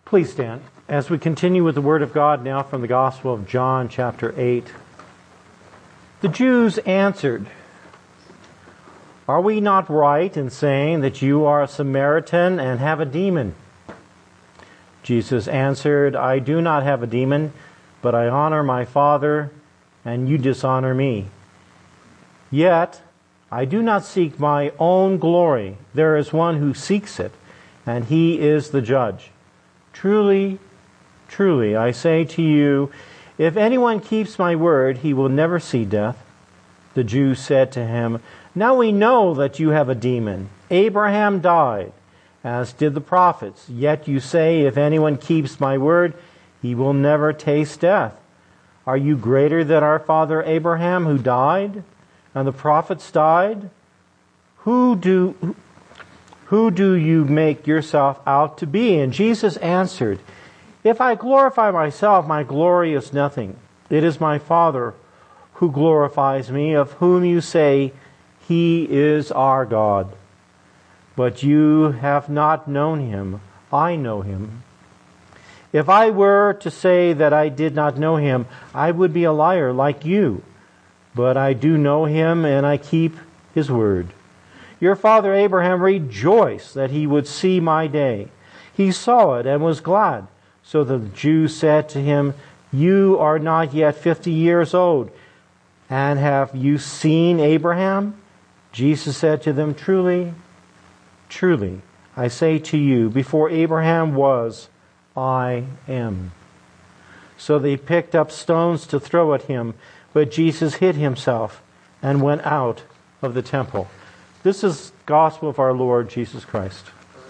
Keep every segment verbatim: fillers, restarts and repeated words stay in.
Please stand as we continue with the Word of God now from the Gospel of John, chapter eight. The Jews answered, "Are we not right in saying that you are a Samaritan and have a demon?" Jesus answered, "I do not have a demon, but I honor my Father, and you dishonor me. Yet I do not seek my own glory. There is one who seeks it, and he is the judge. Truly, truly, I say to you, if anyone keeps my word, he will never see death." The Jews said to him, "Now we know that you have a demon. Abraham died, as did the prophets. Yet you say, if anyone keeps my word, he will never taste death. Are you greater than our father Abraham, who died, and the prophets died? Who do, who do you make yourself out to be?" And Jesus answered, "If I glorify myself, my glory is nothing. It is my Father who glorifies me, of whom you say, He is our God. But you have not known Him. I know Him. If I were to say that I did not know Him, I would be a liar like you. But I do know Him, and I keep His word. Your father Abraham rejoiced that he would see my day. He saw it and was glad. So the Jews said to him, "You are not yet fifty years old, and have you seen Abraham?" Jesus said to them, "Truly, truly, I say to you, before Abraham was, I am." So they picked up stones to throw at him, but Jesus hid himself and went out of the temple. This is the gospel of our Lord Jesus Christ.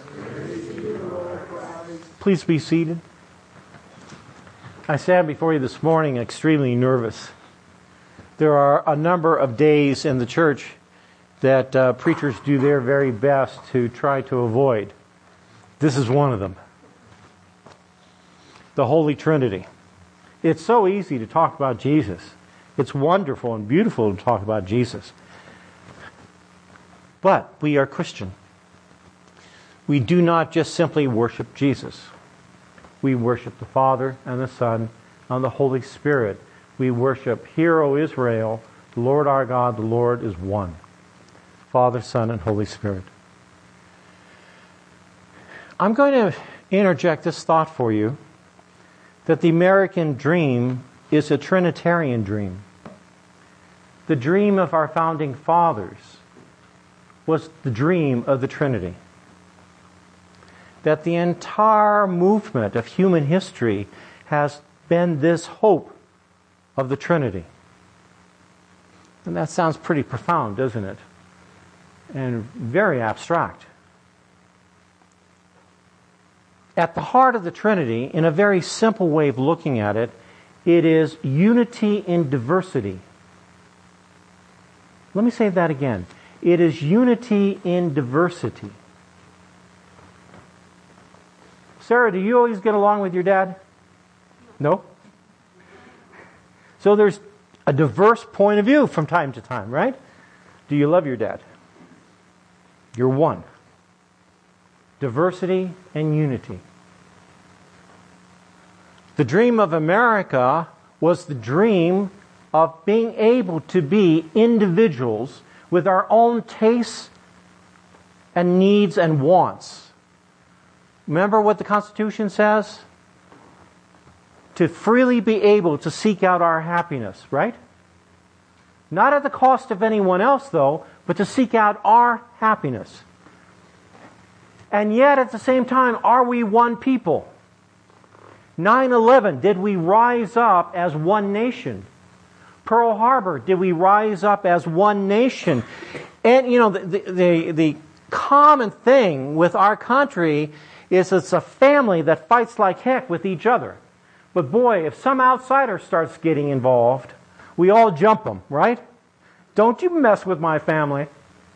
Please be seated. I stand before you this morning extremely nervous. There are a number of days in the church that uh, preachers do their very best to try to avoid. This is one of them. The Holy Trinity. It's so easy to talk about Jesus. It's wonderful and beautiful to talk about Jesus. But we are Christian. We do not just simply worship Jesus. We worship the Father and the Son and the Holy Spirit. We worship, "Hear, O Israel, the Lord our God, the Lord is one." Father, Son, and Holy Spirit. I'm going to interject this thought for you, that the American dream is a Trinitarian dream. The dream of our founding fathers was the dream of the Trinity. That the entire movement of human history has been this hope of the Trinity. And that sounds pretty profound, doesn't it? And very abstract. At the heart of the Trinity, in a very simple way of looking at it, it is unity in diversity. Let me say that again. It is unity in diversity. Sarah, do you always get along with your dad? No? So there's a diverse point of view from time to time, right? Do you love your dad? You're one. Diversity and unity. The dream of America was the dream of being able to be individuals with our own tastes and needs and wants. Remember what the Constitution says? To freely be able to seek out our happiness, right? Not at the cost of anyone else, though, but to seek out our happiness. And yet, at the same time, are we one people? nine eleven, did we rise up as one nation? Pearl Harbor, did we rise up as one nation? And, you know, the, the, the common thing with our country is it's a family that fights like heck with each other. But boy, if some outsider starts getting involved, we all jump them, right? Don't you mess with my family.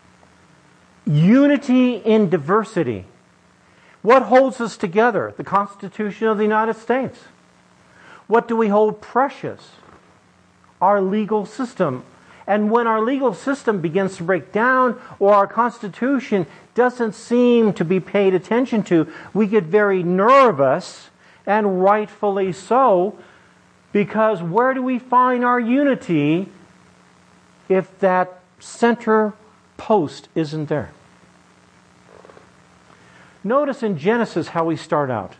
Unity in diversity. What holds us together? The Constitution of the United States. What do we hold precious? Our legal system. And when our legal system begins to break down or our Constitution doesn't seem to be paid attention to, we get very nervous And rightfully so, because where do we find our unity if that center post isn't there? Notice in Genesis how we start out.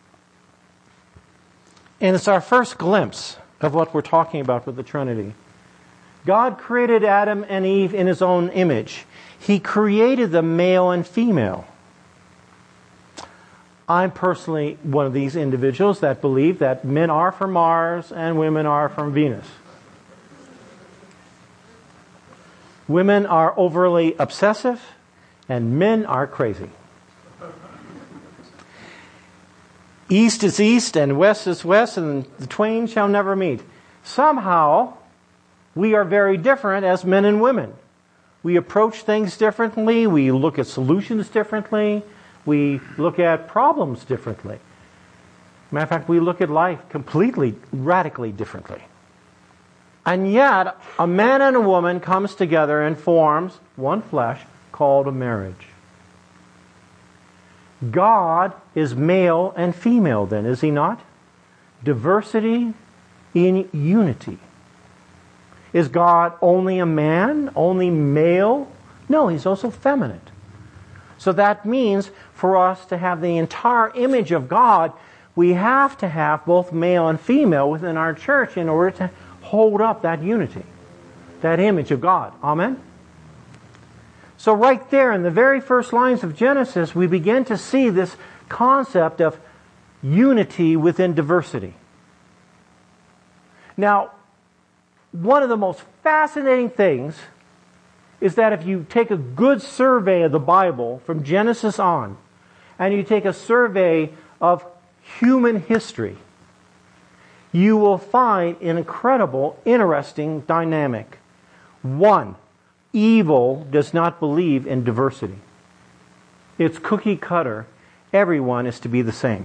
And it's our first glimpse of what we're talking about with the Trinity. God created Adam and Eve in His own image. He created them male and female. I'm personally one of these individuals that believe that men are from Mars and women are from Venus. Women are overly obsessive and men are crazy. East is east and west is west, and the twain shall never meet. Somehow, we are very different as men and women. We approach things differently. We look at solutions differently. We look at problems differently. Matter of fact, we look at life completely, radically differently. And yet, a man and a woman comes together and forms one flesh called a marriage. God is male and female then, is He not? Diversity in unity. Is God only a man, only male? No, He's also feminine. So that means for us to have the entire image of God, we have to have both male and female within our church in order to hold up that unity, that image of God. Amen? So right there in the very first lines of Genesis, we begin to see this concept of unity within diversity. Now, one of the most fascinating things is that if you take a good survey of the Bible from Genesis on, and you take a survey of human history, you will find an incredible, interesting dynamic. One, evil does not believe in diversity. It's cookie cutter. Everyone is to be the same.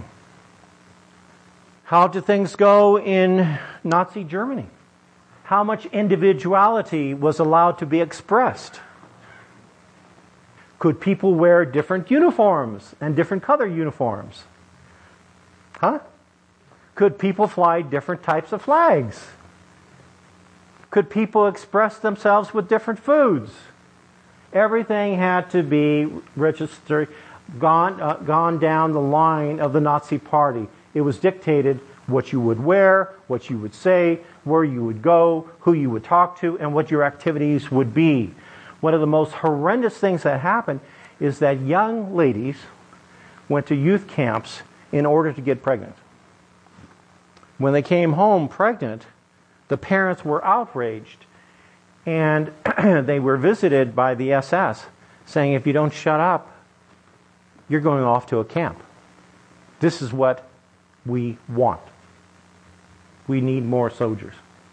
How did things go in Nazi Germany? How much individuality was allowed to be expressed? Could people wear different uniforms and different color uniforms? Huh? Could people fly different types of flags? Could people express themselves with different foods? Everything had to be registered, gone, uh, gone down the line of the Nazi Party. It was dictated what you would wear, what you would say, where you would go, who you would talk to, and what your activities would be. One of the most horrendous things that happened is that young ladies went to youth camps in order to get pregnant. When they came home pregnant, the parents were outraged, and they were visited by the S S saying, if you don't shut up, you're going off to a camp. This is what we want. We need more soldiers.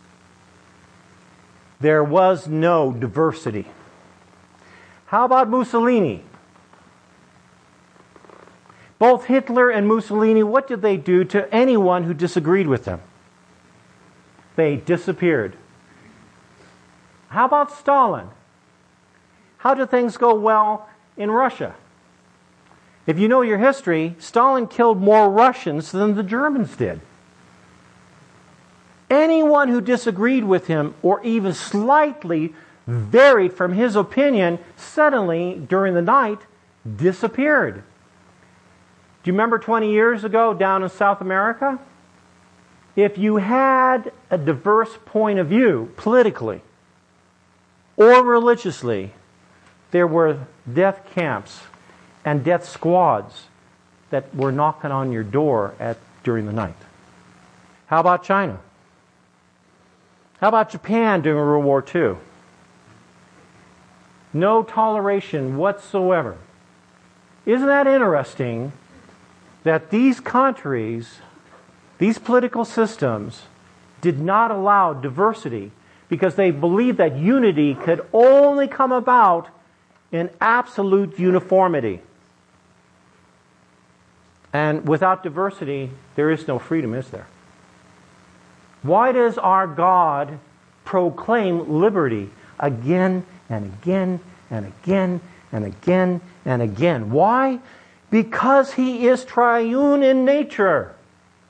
There was no diversity. How about Mussolini? Both Hitler and Mussolini, what did they do to anyone who disagreed with them? They disappeared. How about Stalin? How did things go well in Russia? If you know your history, Stalin killed more Russians than the Germans did. Anyone who disagreed with him or even slightly varied from his opinion suddenly, during the night, disappeared. Do you remember twenty years ago down in South America? If you had a diverse point of view politically or religiously, there were death camps and death squads that were knocking on your door at during the night. How about China? How about Japan during World War Two? No toleration whatsoever. Isn't that interesting that these countries, these political systems, did not allow diversity because they believed that unity could only come about in absolute uniformity. And without diversity, there is no freedom, is there? Why does our God proclaim liberty again and again and again and again and again? Why? Because He is triune in nature.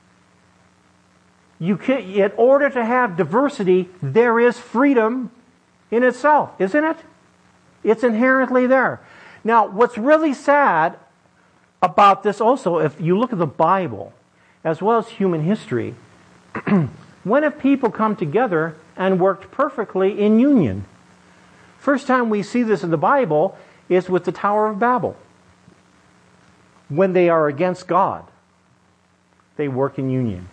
You can, in order to have diversity, there is freedom in itself, isn't it? It's inherently there. Now, what's really sad about this also, if you look at the Bible, as well as human history, when have people come together and worked perfectly in union? First time we see this in the Bible is with the Tower of Babel. When they are against God, they work in union.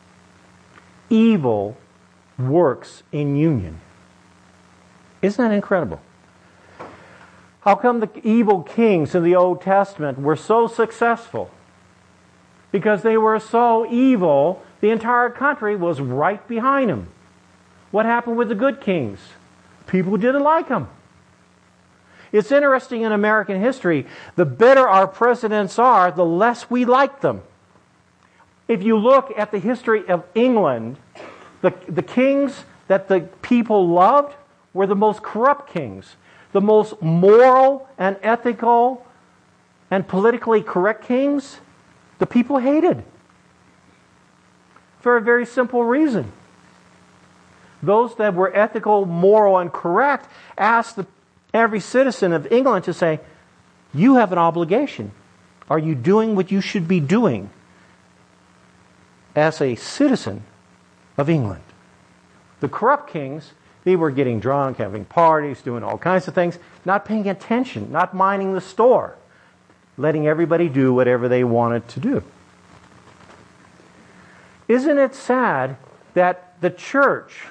Evil works in union. Isn't that incredible? How come the evil kings in the Old Testament were so successful? Because they were so evil, the entire country was right behind them. What happened with the good kings? People didn't like them. It's interesting in American history, the better our presidents are, the less we like them. If you look at the history of England, the, the kings that the people loved were the most corrupt kings. The most moral and ethical and politically correct kings, the people hated. For a very simple reason. Those that were ethical, moral, and correct asked the, every citizen of England to say, you have an obligation. Are you doing what you should be doing as a citizen of England? The corrupt kings, they were getting drunk, having parties, doing all kinds of things, not paying attention, not minding the store, letting everybody do whatever they wanted to do. Isn't it sad that the church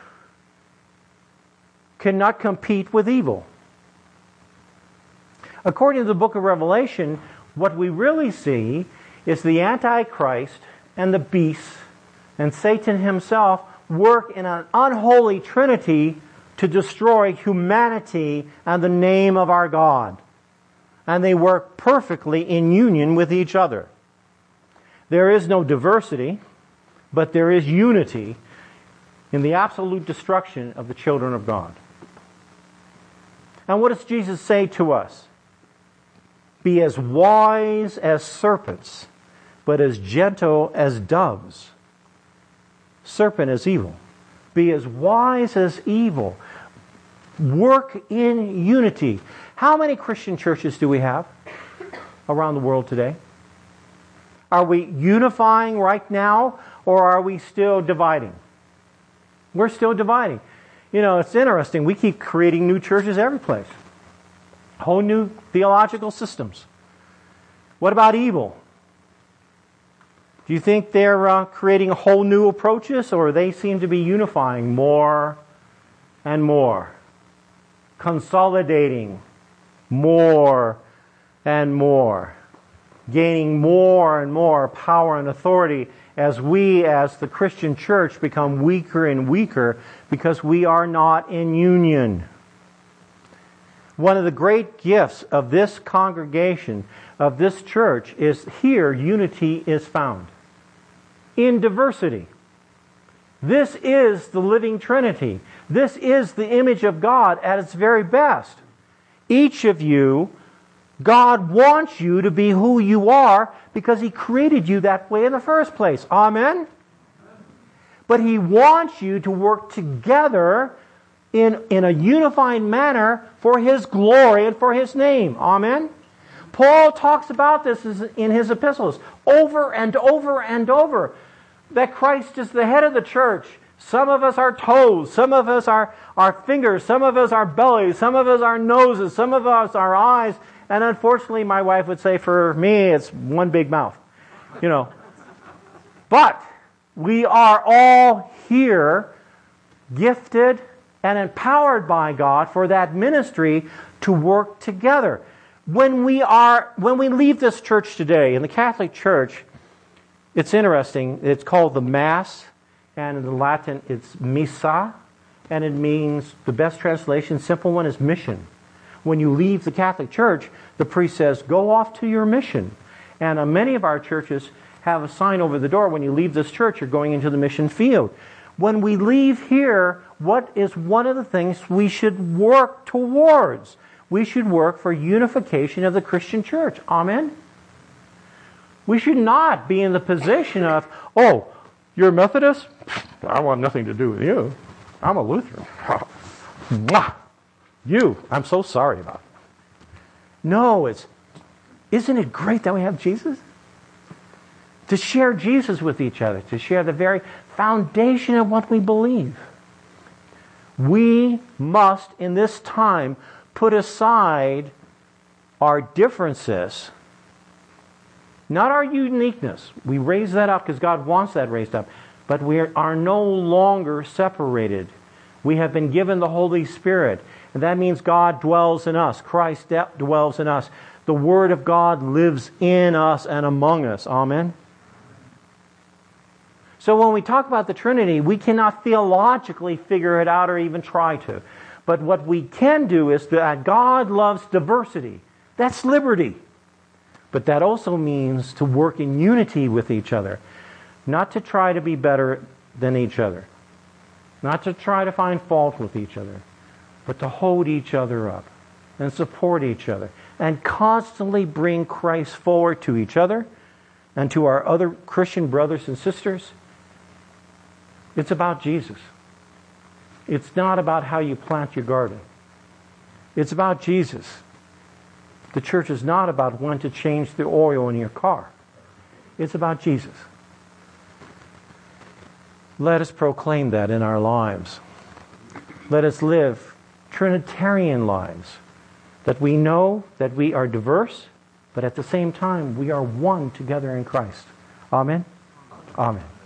cannot compete with evil? According to the book of Revelation, what we really see is the Antichrist and the beast and Satan himself work in an unholy trinity to destroy humanity and the name of our God. And they work perfectly in union with each other. There is no diversity, but there is unity in the absolute destruction of the children of God. And what does Jesus say to us? Be as wise as serpents, but as gentle as doves. Serpent is evil. Be as wise as evil. Work in unity. How many Christian churches do we have around the world today? Are we unifying right now, or are we still dividing? We're still dividing. You know, it's interesting. We keep creating new churches every place. Whole new theological systems. What about evil? Do you think they're uh, creating whole new approaches, or they seem to be unifying more and more? Consolidating more and more. Gaining more and more power and authority as we, as the Christian church, become weaker and weaker because we are not in union. One of the great gifts of this congregation, of this church, is here unity is found. In diversity. This is the living Trinity. This is the image of God at its very best. Each of you, God wants you to be who you are because He created you that way in the first place. Amen? But He wants you to work together in, in a unified manner for His glory and for His name. Amen? Paul talks about this in his epistles over and over and over. That Christ is the head of the church. Some of us are toes, some of us are our fingers, some of us are bellies, some of us are noses, some of us are eyes, and unfortunately my wife would say for me it's one big mouth. You know. But we are all here gifted and empowered by God for that ministry to work together. When we are when we leave this church today, in the Catholic Church, it's interesting. It's called the Mass, and in the Latin it's Missa, and it means, the best translation, simple one, is mission. When you leave the Catholic Church, the priest says, go off to your mission. And uh, many of our churches have a sign over the door, when you leave this church, you're going into the mission field. When we leave here, what is one of the things we should work towards? We should work for unification of the Christian church. Amen? We should not be in the position of, oh, you're Methodist? I want nothing to do with you. I'm a Lutheran. Mwah! You, I'm so sorry about it. No, it's, isn't it great that we have Jesus? To share Jesus with each other, to share the very foundation of what we believe. We must, in this time, put aside our differences, not our uniqueness. We raise that up because God wants that raised up. But we are no longer separated. We have been given the Holy Spirit. And that means God dwells in us. Christ dwells in us. The Word of God lives in us and among us. Amen? So when we talk about the Trinity, we cannot theologically figure it out or even try to. But what we can do is that God loves diversity. That's liberty. But that also means to work in unity with each other. Not to try to be better than each other. Not to try to find fault with each other. But to hold each other up. And support each other. And constantly bring Christ forward to each other. And to our other Christian brothers and sisters. It's about Jesus. It's not about how you plant your garden. It's about Jesus. The church is not about when to change the oil in your car. It's about Jesus. Let us proclaim that in our lives. Let us live Trinitarian lives. That we know that we are diverse, but at the same time we are one together in Christ. Amen? Amen.